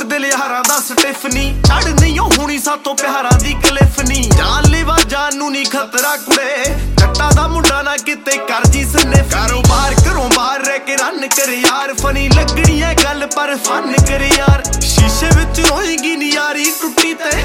ਦਿਲ ਯਾਰਾਂ ਦਾ ਸਟਿਫਨੀ ਛੱਡ ਨਹੀਂ ਹੋਣੀ ਸਾਤੋਂ ਪਿਆਰਾਂ ਦੀ ਕਲਿਫ ਨੀ ਜਾਨ ਲੈਵਾ ਜਾਨ ਨੂੰ ਨਹੀਂ ਖਤਰਾ ਕੁੜੇ ਜੱਟਾਂ ਦਾ ਮੁੰਡਾ ਨਾ ਕਿਤੇ ਕਰ ਜੀ ਸਨਿਫ ਕਾਰੋਬਾਰ ਘਰੋਂ ਬਾਹਰ ਰਹਿ ਕੇ ਰਨ ਕਰ ਯਾਰ ਫਨੀ ਲੱਗਣੀ ਐ ਗੱਲ ਪਰ ਫਨ ਕਰ ਯਾਰ ਸ਼ੀਸ਼ੇ ਵਿੱਚ ਰੋਏਗੀ ਨੀ ਯਾਰੀ ਟੁੱਟੀ ਤੇ